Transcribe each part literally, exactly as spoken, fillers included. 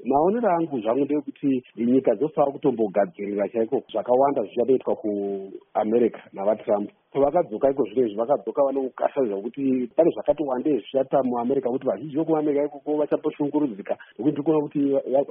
maonero angu zvangu ndeyekuti nyika dzofanira kutombogadzirira chaiko zvakawanda zvichatoitwa kuamerica navatrump. Pavakadzoka iko zvino izvi vakadzoka vane ukasha zvakuti pane zvakati wandei zvichata muamerica kuti vazhinji vokuamerica ikoko vachaposhungurudzika nekuti tikuona kuti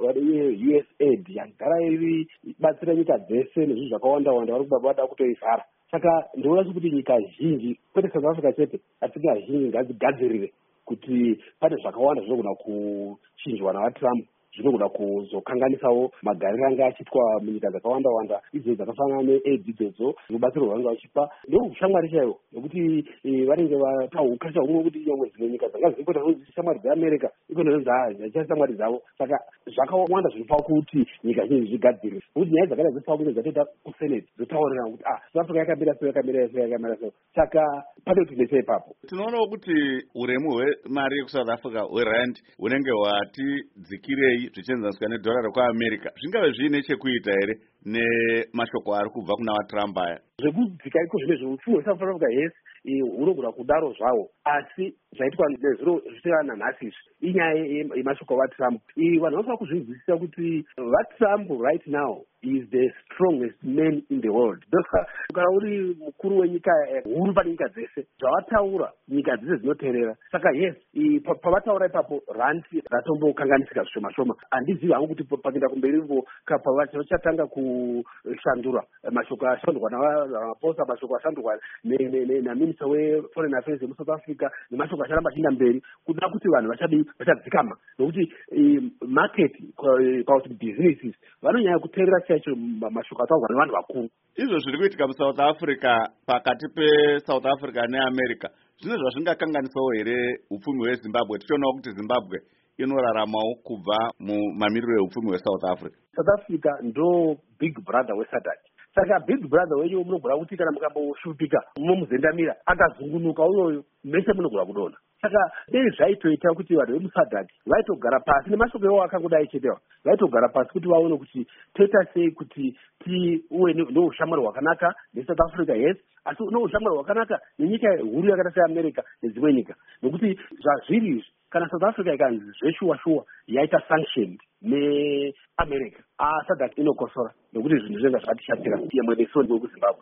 U S aid yagara iri batsira nyika dzese nezvinhu zvakawanda wanda vari kuba vada kutoivhara. Saka ndinoona kuti nyika zhinji kwete South Africa chete asi nyika zhinji ngadzigadzirire kuti pane zvakawanda zvinogona kuchinjwa navatrump zvinogona kuzokanganisawo magariro anga achiitwa munyika dzakawanda wanda idzo dzakafanana neaid idzodzo rubatsiro rwanga vachipa ndokushamwari chaiwo nekuti vanenge vatahukasha humwe kuti nyangwe dzimwe nyika dzanga dzingota shamwari dzeamerica ikonozonzi hachashamwari dzavo. Saka zvakawanda zvinopa kuti nyika zhinji zvigadzirire nekuti nyaya dzakadai dzopa kuti dzatoita kusenate dzotaurira kuti ah South Africa yakamira so yakamira so yakamira so. Saka pane kuti nese ipapo tinoonawo kuti uremu hwemari yekusouth Africa hwerand hunenge hwati dzikirei zvichienzaniswa nedhora rekuamerica. Zvingave zviine chekuita here nemashoko ari kubva kuna vatrump aya zvekudzika iko zvine zveupfumi hwesouth Africa? Yes, hunogona kudaro zvawo asi zvaitwa nezviro zvichirana nhasi izvi inyaya yemashoko avatrump. Vanhu vanofanira kuzvinzwisisa kuti vatrump right now is the strongest man in the world. Kana uri mukuru wenyika huru pane nyika dzese zvavataura nyika dzese dzinoteerera. Saka yes, pavataura ipapo randi ratombokanganisika zvishoma shoma. Handizivi hangu kuti pakuenda kumberivo pavachatanga kushandura mashoko ashandurwa namaposa mashoko ashandurwa naminista weforeign affairs yemusouth Africa nemashoko acharamba achienda mberi kuda kuti vanhu vachadzikama nokuti market pauti businesses vanonyanya kuteerera chaicho mashoko ataurwa nevanhu vakuru. Izvo zviri kuitika muSouth Africa pakati peSouth Africa neAmerica zvine zvazvingakanganisawo here upfumi hweZimbabwe? Tichionawo kuti Zimbabwe inoraramawo kubva mumamiriro eupfumi hweSouth Africa. South Africa ndo big brother weSADC. Saka big brother wenyu munogona kuti kana mukamboshupika momuzendamira akazungunuka uyoyo mese munogona kudona. Saka dei zvaitoita kuti vanhu vemuSADC vaitogara pasi nemashoko ewo akangodai chetewa vaitogara pasi kuti vaone kuti toita sei kuti tiuwe neushamwari hwakanaka neSouth Africa. Yes, asi neushamwari hwakanaka nenyika huru yakaita seAmerica nedzimwe nyika nekuti zvazviri izvi kana South Africa ikanzi zveshuwa shuwa yaita sanctioned neAmerica, ah SADC inokosora nekuti zvinhu zvenga zvatishatira yemwe nesoni wekuZimbabwe.